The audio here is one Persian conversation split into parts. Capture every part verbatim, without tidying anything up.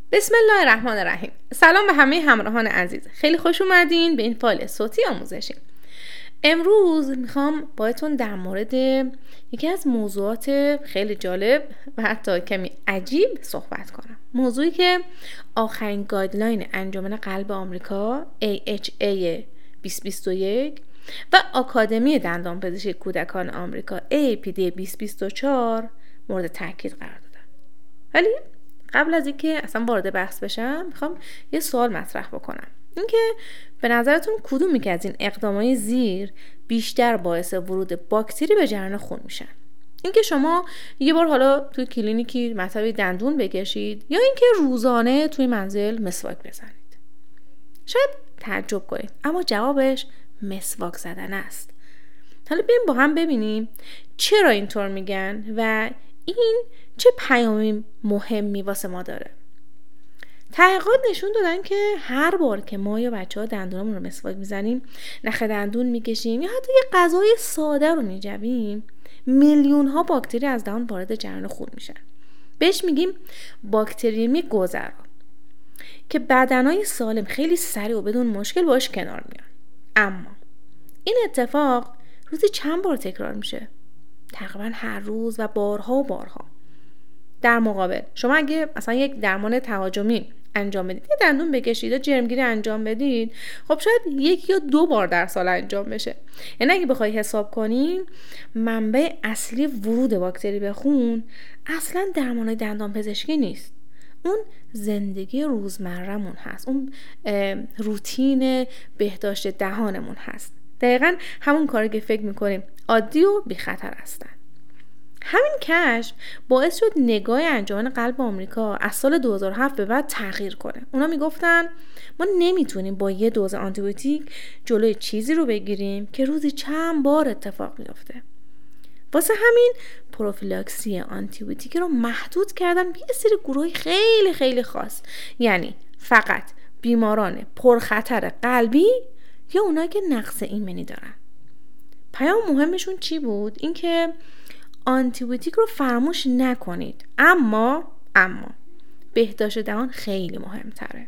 بسم الله الرحمن الرحیم. سلام به همه همراهان عزیز. خیلی خوش اومدین به این فایل صوتی آموزشی. امروز میخوام باهاتون در مورد یکی از موضوعات خیلی جالب و حتی کمی عجیب صحبت کنم. موضوعی که آخرین گایدلاین انجمن قلب آمریکا ای اچ ای بیست بیست و یک و آکادمی دندانپزشکی کودکان آمریکا ای ای پی دی بیست بیست و چهار مورد تاکید قرار دادن. ولی قبل از اینکه اصلا وارد بحث بشم میخوام یه سوال مطرح بکنم. اینکه به نظرتون کدومی که از این اقدامات زیر بیشتر باعث ورود باکتری به جریان خون میشن؟ اینکه شما یه بار حالا توی کلینیکی مطب دندون بکشید یا اینکه روزانه توی منزل مسواک بزنید؟ شاید تعجب کنید، اما جوابش مسواک زدن است. حالا بیایم با هم ببینیم چرا اینطور میگن و این چه پیامی مهمی واسه ما داره. تحقیقات نشون دادن که هر بار که ما یا بچه‌ها دندونمون رو مسواک میزنیم، نخ دندون میکشیم یا حتی یه غذای ساده رو میجویم، میلیون ها باکتری از دهان وارد جریان خون میشن. بهش میگیم باکتریمی گذرا که بدنهای سالم خیلی سریع و بدون مشکل باش کنار میان. اما این اتفاق روزی چند بار تکرار میشه؟ تقریبا هر روز و بارها و بارها. در مقابل شما اگه مثلا یک درمان تهاجمی انجام بدید، یه دندون بکشید یا جرمگیری انجام بدید، خب شاید یک یا دو بار در سال انجام بشه. یعنی اگه بخوای حساب کنیم منبع اصلی ورود باکتری به خون اصلا درمان دندان پزشکی نیست، اون زندگی روزمره‌مون هست، اون روتین بهداشت دهانمون هست. دقیقاً همون کاری که فکر میکنیم عادی و بی خطر هستن. همین کشف باعث شد نگاه انجمن قلب آمریکا از سال دو هزار و هفت به بعد تغییر کنه. اونا میگفتن ما نمیتونیم با یه دوز آنتیبیوتیک جلوی چیزی رو بگیریم که روزی چند بار اتفاق میفته. واسه همین پروفیلاکسی آنتیبیوتیک رو محدود کردن به یه سری گروه خیلی خیلی خاص، یعنی فقط بیماران پرخطر قلبی یا اونایی که نقص ایمنی دارن. پیام مهمشون چی بود؟ اینکه آنتیبیوتیک رو فراموش نکنید، اما اما بهداشت دهان خیلی مهمتره.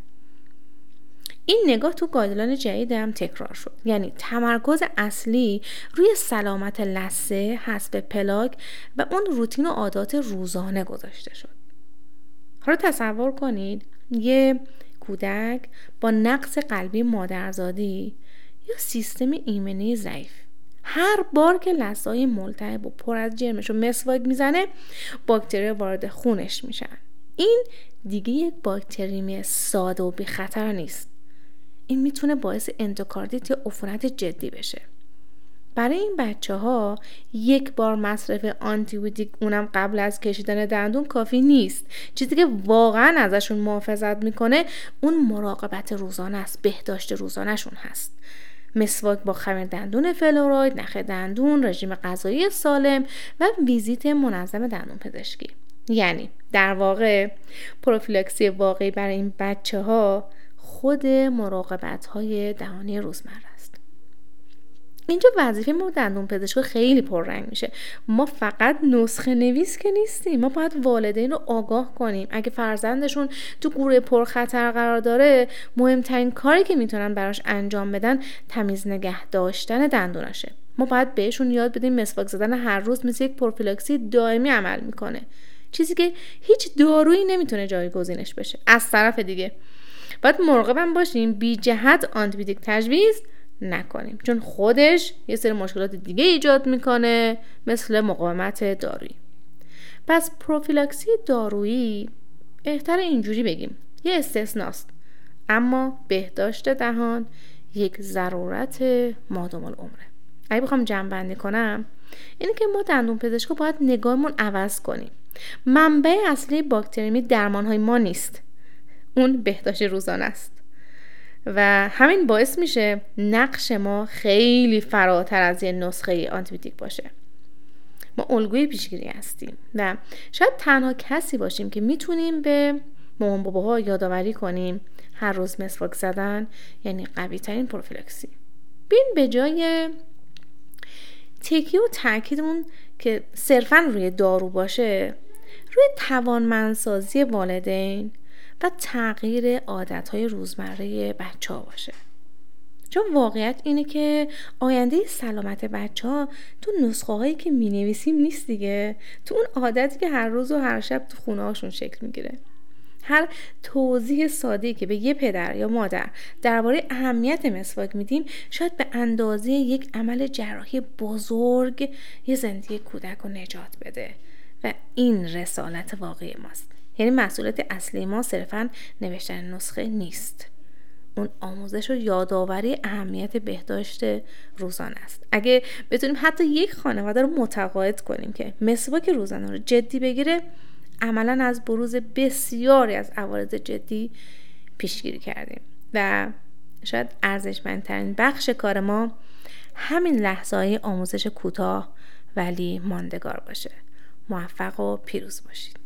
این نگاه تو گایدلاین جدید هم تکرار شد، یعنی تمرکز اصلی روی سلامت لثه، حذف پلاک و اون روتین و عادات روزانه گذاشته شد. حالا تصور کنید یه کودک با نقص قلبی مادرزادی یا سیستم ایمنی ضعیف هر بار که لثه‌های ملتهب و پر از جرمش رو مسواک میزنه، باکتری وارد خونش میشن. این دیگه یک باکتریمی ساده و بی خطر نیست. این میتونه باعث اندوکاردیت یا عفونت جدی بشه. برای این بچه ها یک بار مصرف آنتیبیوتیک، اونم قبل از کشیدن دندون، کافی نیست. چیزی که واقعا ازشون محافظت میکنه اون مراقبت روزانه است، بهداشت روزانهشون هست. مسواک با خمیر دندون فلوراید، نخ دندون، رژیم غذایی سالم و ویزیت منظم دندون پزشکی. یعنی در واقع پروفیلاکسی واقعی برای این بچه ها خود مراقبت های دهانی روزمره است. اینجا وظیفه ما دندون پزشکی خیلی پررنگ میشه. ما فقط نسخه نویس که نیستیم، ما باید والدین رو آگاه کنیم. اگه فرزندشون تو گروه پرخطر قرار داره، مهمترین کاری که میتونن براش انجام بدن تمیز نگه داشتن دندوناشه. ما باید بهشون یاد بدیم مسواک زدن هر روز مثل یک پروفیلاکسی دائمی عمل میکنه، چیزی که هیچ دارویی نمیتونه جایگزینش بشه. از طرف دیگه باید مراقب باشیم بی جهت آنتیبیوتیک تجویز نکنیم، چون خودش یه سری مشکلات دیگه ایجاد میکنه، مثل مقاومت دارویی. پس پروفیلاکسی دارویی بهتر اینجوری بگیم یه استثناست، اما بهداشت دهان یک ضرورت مادام العمره. اگه بخوام جمع‌بندی کنم اینه که ما دندون پزشکا باید نگاهمون عوض کنیم. منبع اصلی باکتریمی درمان‌های ما نیست، اون بهداشت روزانه است و همین باعث میشه نقش ما خیلی فراتر از یه نسخه آنتیبیوتیک باشه. ما الگوی پیشگیری هستیم و شاید تنها کسی باشیم که میتونیم به مامان باباها یادآوری کنیم هر روز مسواک زدن یعنی قوی ترین پروفیلاکسی. بین به جای تکیه و تاکیدمون که صرفاً روی دارو باشه، روی توانمندسازی والدین و تغییر عادتهای روزمره بچه ها باشه. چون واقعیت اینه که آینده سلامت بچه ها تو نسخه هایی که می نویسیم نیست دیگه، تو اون عادتی که هر روز و هر شب تو خونه هاشون شکل میگیره. هر توضیح ساده‌ای که به یه پدر یا مادر درباره اهمیت مسواک میدیم شاید به اندازه یک عمل جراحی بزرگ یه زندگی کودک رو نجات بده و این رسالت واقعی ماست. یعنی مسئولیت اصلی ما صرفاً نوشتن نسخه نیست، اون آموزش و یادآوری اهمیت بهداشت روزانه است. اگه بتونیم حتی یک خانواده رو متقاعد کنیم که مسواک روزانه رو جدی بگیره، عملاً از بروز بسیاری از عوارض جدی پیشگیری کردیم و شاید ارزشمندترین بخش کار ما همین لحظه‌های آموزش کوتاه ولی ماندگار باشه. موفق و پیروز باشید.